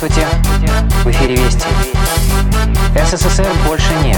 Здравствуйте, в эфире Вести. СССР больше нет.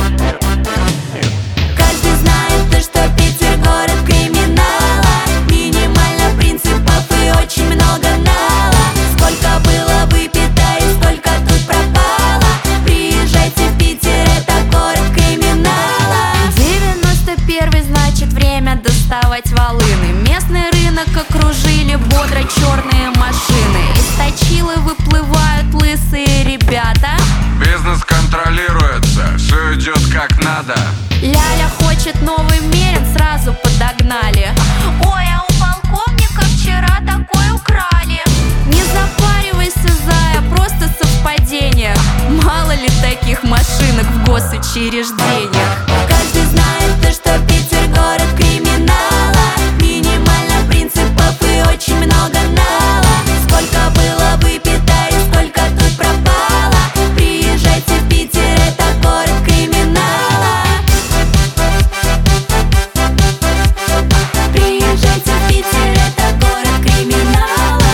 Каждый знает, что Питер город криминала. Минимально принципов и очень много нала. Сколько было выпито и сколько тут пропало. Приезжайте в Питер, это город криминала. 91-й, значит время доставать волыны. Местный рынок окружили бодро черные машины. Из точилы выплывают лысые ребята. Бизнес контролируется, все идет как надо. Ляля хочет новый Мерин, сразу подогнали. Ой, а у полковника вчера такой украли. Не запаривайся, зая, просто совпадение. Мало ли таких машинок в госучреждениях. Каждый знает, что Питер город криминала. Минимально принципов и очень много нала. Сколько было выпито и сколько тут пропало. Приезжайте в Питер, это город криминала. Приезжайте в Питер, это город криминала.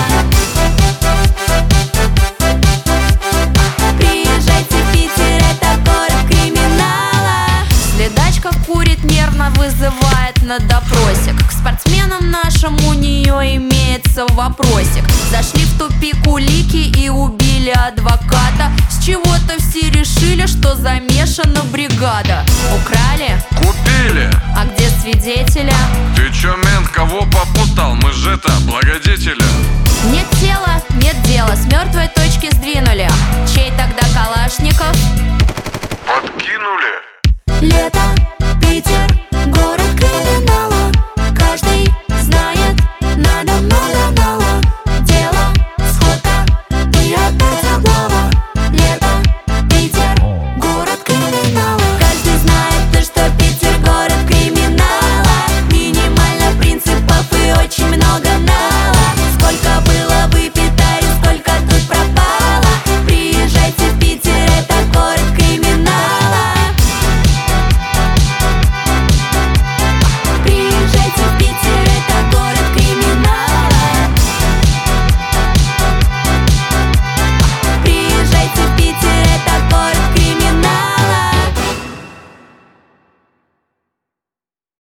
Приезжайте в Питер, это город криминала. Следачка курит нервно, вызывает на допросик. К спортсменам нашим у нее имеется вопросик. Зашли в тупик улики и убили адвоката. С чего-то все решили, что замешана бригада. Украли? Купили. А где свидетеля? Ты чё, мент, кого попутал? Мы же это, благодетели. Нет тела,